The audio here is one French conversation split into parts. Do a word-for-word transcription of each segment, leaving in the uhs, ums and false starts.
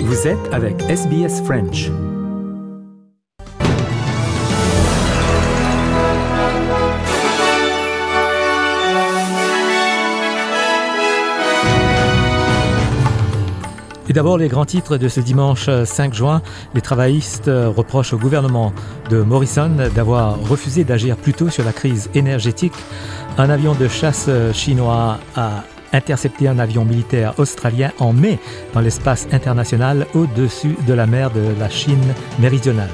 Vous êtes avec S B S French. Et d'abord, les grands titres de ce dimanche cinq juin. Les travaillistes reprochent au gouvernement de Morrison d'avoir refusé d'agir plus tôt sur la crise énergétique. Un avion de chasse chinois a intercepté un avion militaire australien en mai dans l'espace international au-dessus de la mer de la Chine méridionale.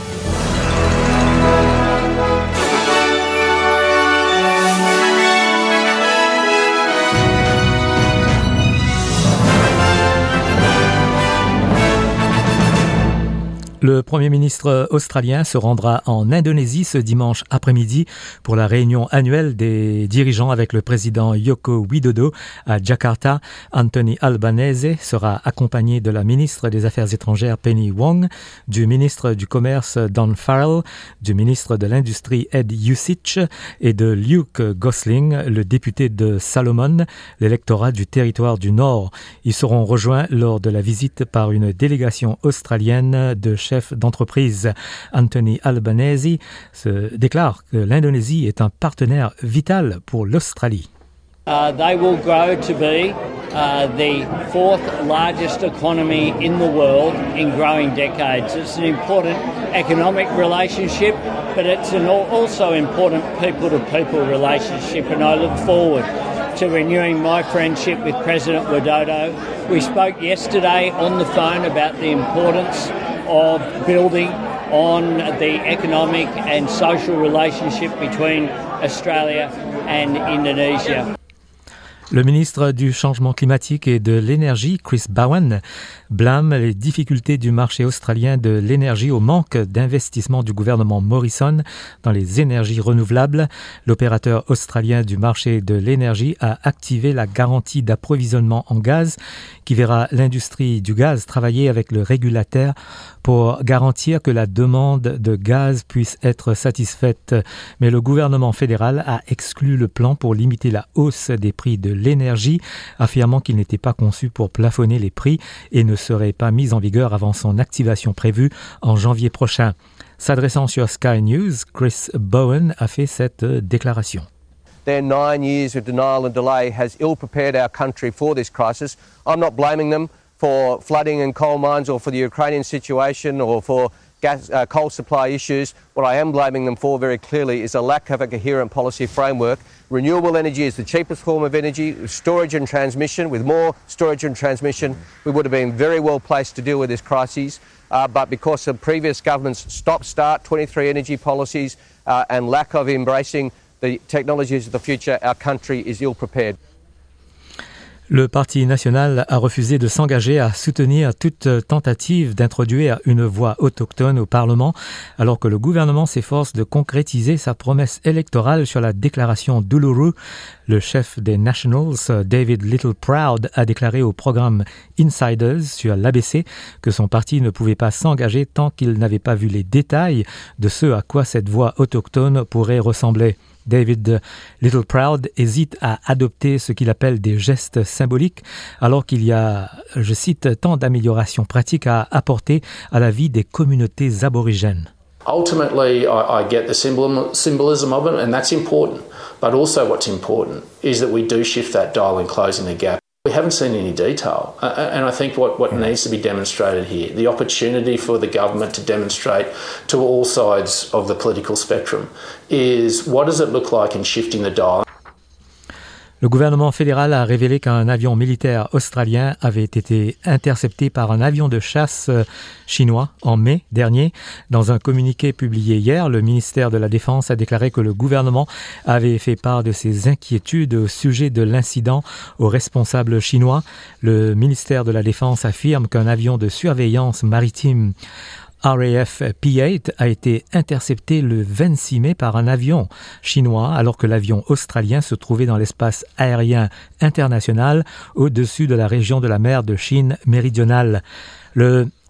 Le Premier ministre australien se rendra en Indonésie ce dimanche après-midi pour la réunion annuelle des dirigeants avec le président Joko Widodo à Jakarta. Anthony Albanese sera accompagné de la ministre des Affaires étrangères Penny Wong, du ministre du Commerce Don Farrell, du ministre de l'Industrie Ed Yusich et de Luke Gosling, le député de Salomon, l'électorat du territoire du Nord. Ils seront rejoints lors de la visite par une délégation australienne de chefs d'entreprise. Anthony Albanese se déclare que l'Indonésie est un partenaire vital pour l'Australie. Uh, they will grow to be uh, the fourth largest economy in the world in growing decades. It's an important economic relationship, but it's an also important people-to-people relationship, and I look forward to renewing my friendship with President Widodo. We spoke yesterday on the phone about the importance of building on the economic and social relationship between Australia and Indonesia. Le ministre du Changement climatique et de l'énergie, Chris Bowen, blâme les difficultés du marché australien de l'énergie au manque d'investissement du gouvernement Morrison dans les énergies renouvelables. L'opérateur australien du marché de l'énergie a activé la garantie d'approvisionnement en gaz qui verra l'industrie du gaz travailler avec le régulateur pour garantir que la demande de gaz puisse être satisfaite. Mais le gouvernement fédéral a exclu le plan pour limiter la hausse des prix de l'énergie, affirmant qu'il n'était pas conçu pour plafonner les prix et ne serait pas mis en vigueur avant son activation prévue en janvier prochain. S'adressant sur Sky News, Chris Bowen a fait cette déclaration. Their nine years of denial and delay has ill-prepared our country for this crisis. I'm not blaming them for flooding in coal mines or for the Ukrainian situation or for gas, uh, coal supply issues. What I am blaming them for very clearly is a lack of a coherent policy framework. Renewable energy is the cheapest form of energy, storage and transmission. With more storage and transmission, we would have been very well placed to deal with this crisis. Uh, but because of previous governments' stop-start twenty-three energy policies uh, and lack of embracing the technologies of the future, our country is ill-prepared. Le Parti national a refusé de s'engager à soutenir toute tentative d'introduire une voix autochtone au Parlement, alors que le gouvernement s'efforce de concrétiser sa promesse électorale sur la déclaration d'Uluru. Le chef des Nationals, David Littleproud, a déclaré au programme Insiders sur l'A B C que son parti ne pouvait pas s'engager tant qu'il n'avait pas vu les détails de ce à quoi cette voix autochtone pourrait ressembler. David Littleproud hésite à adopter ce qu'il appelle des gestes symboliques alors qu'il y a, je cite, tant d'améliorations pratiques à apporter à la vie des communautés aborigènes. Ultimately, I, I get the symbol, symbolism of it, and that's important. But also what's important is that we do shift that dial in closing the gap. We haven't seen any detail, uh, and I think what, what needs to be demonstrated here, the opportunity for the government to demonstrate to all sides of the political spectrum, is what does it look like in shifting the dial? Le gouvernement fédéral a révélé qu'un avion militaire australien avait été intercepté par un avion de chasse chinois en mai dernier. Dans un communiqué publié hier, le ministère de la Défense a déclaré que le gouvernement avait fait part de ses inquiétudes au sujet de l'incident aux responsables chinois. Le ministère de la Défense affirme qu'un avion de surveillance maritime R A F P huit a été intercepté le vingt-six mai par un avion chinois alors que l'avion australien se trouvait dans l'espace aérien international au-dessus de la région de la mer de Chine méridionale. Le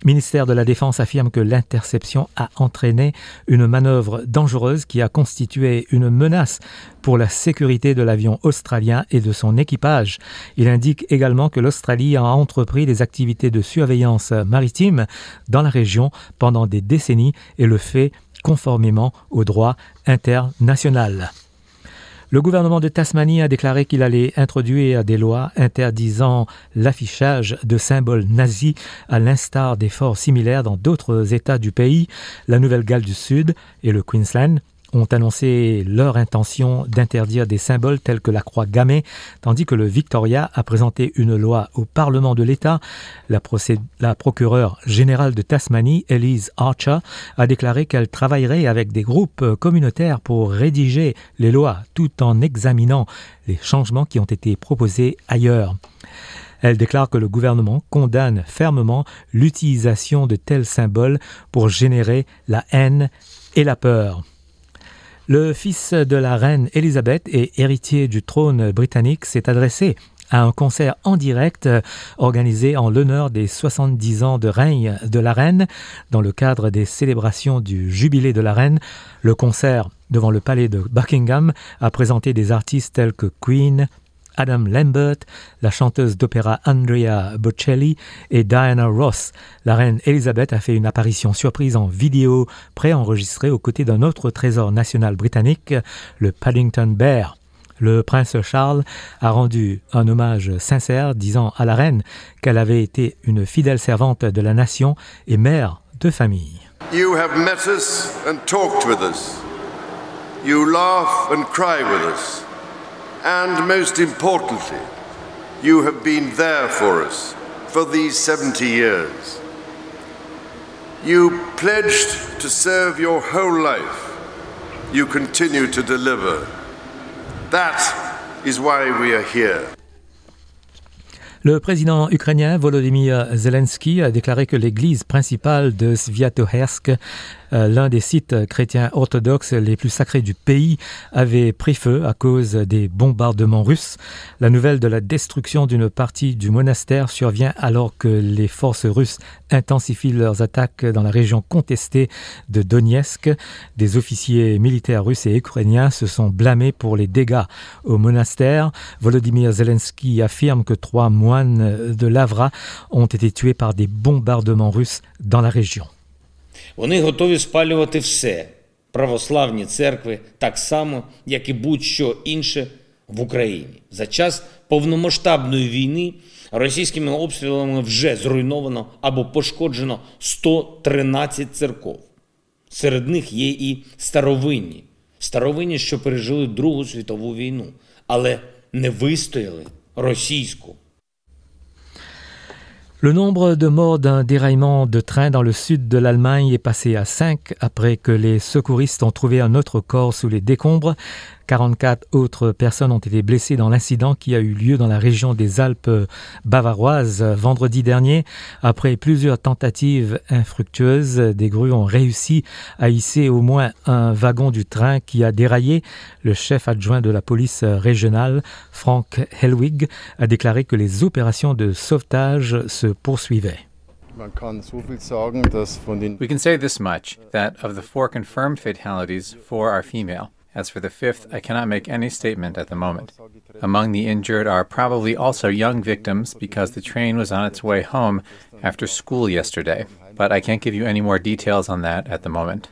ministère de la Défense affirme que l'interception a entraîné une manœuvre dangereuse qui a constitué une menace pour la sécurité de l'avion australien et de son équipage. Il indique également que l'Australie a entrepris des activités de surveillance maritime dans la région pendant des décennies et le fait conformément au droit international. Le gouvernement de Tasmanie a déclaré qu'il allait introduire des lois interdisant l'affichage de symboles nazis à l'instar des forts similaires dans d'autres États du pays. La Nouvelle-Galles du Sud et le Queensland ont annoncé leur intention d'interdire des symboles tels que la croix gammée, tandis que le Victoria a présenté une loi au Parlement de l'État. La, procé- la procureure générale de Tasmanie, Elise Archer, a déclaré qu'elle travaillerait avec des groupes communautaires pour rédiger les lois tout en examinant les changements qui ont été proposés ailleurs. Elle déclare que le gouvernement condamne fermement l'utilisation de tels symboles pour générer la haine et la peur. Le fils de la reine Elisabeth et héritier du trône britannique s'est adressé à un concert en direct organisé en l'honneur des soixante-dix ans de règne de la reine dans le cadre des célébrations du jubilé de la reine. Le concert devant le palais de Buckingham a présenté des artistes tels que Queen, Adam Lambert, la chanteuse d'opéra Andrea Bocelli et Diana Ross. La reine Elisabeth a fait une apparition surprise en vidéo préenregistrée aux côtés d'un autre trésor national britannique, le Paddington Bear. Le prince Charles a rendu un hommage sincère, disant à la reine qu'elle avait été une fidèle servante de la nation et mère de famille. You have met us and talked with us. You laugh and cry with us. And most importantly, you have been there for us for these seventy years. You pledged to serve your whole life. You continue to deliver. That is why we are here. Le président ukrainien Volodymyr Zelensky a déclaré que l'église principale de Sviatohersk, euh, l'un des sites chrétiens orthodoxes les plus sacrés du pays, avait pris feu à cause des bombardements russes. La nouvelle de la destruction d'une partie du monastère survient alors que les forces russes intensifient leurs attaques dans la région contestée de Donetsk. Des officiers militaires russes et ukrainiens se sont blâmés pour les dégâts au monastère. Volodymyr Zelensky affirme que trois moines de Lavra ont été tués par des bombardements russes dans la région. Вони готові спалювати все. Православні церкви так само, як і будь-що інше в Україні. За час повномасштабної війни російськими обстрілами вже зруйновано або пошкоджено сто тринадцять церков. Серед них є і старовинні. Старовинні, що пережили Другу світову війну, але не вистояли російську. Le nombre de morts d'un déraillement de train dans le sud de l'Allemagne est passé à cinq après que les secouristes ont trouvé un autre corps sous les décombres. quarante-quatre autres personnes ont été blessées dans l'incident qui a eu lieu dans la région des Alpes bavaroises vendredi dernier. Après plusieurs tentatives infructueuses, des grues ont réussi à hisser au moins un wagon du train qui a déraillé. Le chef adjoint de la police régionale, Frank Hellwig, a déclaré que les opérations de sauvetage se poursuivaient. We can say this much, that of the four confirmed fatalities, four are female. As for the fifth, I cannot make any statement at the moment. Among the injured are probably also young victims because the train was on its way home after school yesterday. But I can't give you any more details on that at the moment.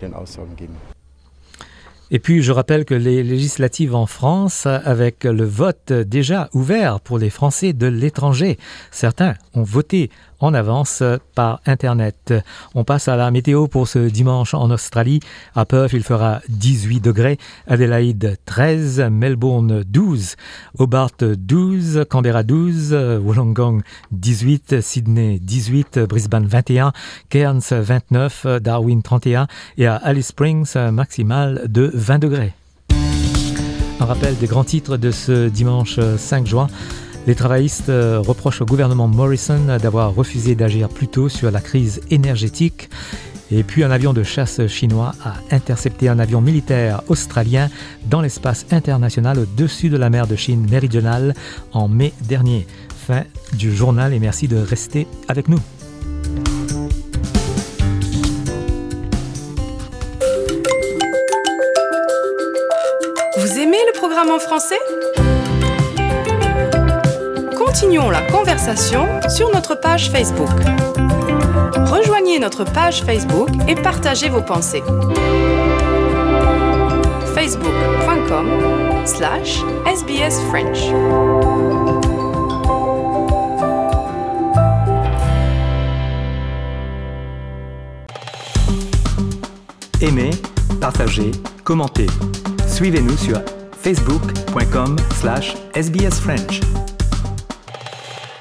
Et puis, je rappelle que les législatives en France, avec le vote déjà ouvert pour les Français de l'étranger, certains ont voté en avance par Internet. On passe à la météo pour ce dimanche en Australie. À Perth, il fera dix-huit degrés, Adélaïde treize, Melbourne douze, Hobart douze, Canberra douze, Wollongong dix-huit, Sydney dix-huit, Brisbane vingt et un, Cairns vingt-neuf, Darwin trente et un et à Alice Springs, maximale de vingt degrés. Un rappel des grands titres de ce dimanche cinq juin. Les travaillistes reprochent au gouvernement Morrison d'avoir refusé d'agir plus tôt sur la crise énergétique. Et puis un avion de chasse chinois a intercepté un avion militaire australien dans l'espace international au-dessus de la mer de Chine méridionale en mai dernier. Fin du journal et merci de rester avec nous. programme en français ? Continuons la conversation sur notre page Facebook. Rejoignez notre page Facebook et partagez vos pensées. facebook.com slash sbsfrench. Aimez, partagez, commentez. Suivez-nous sur facebook.com slash sbsfrench.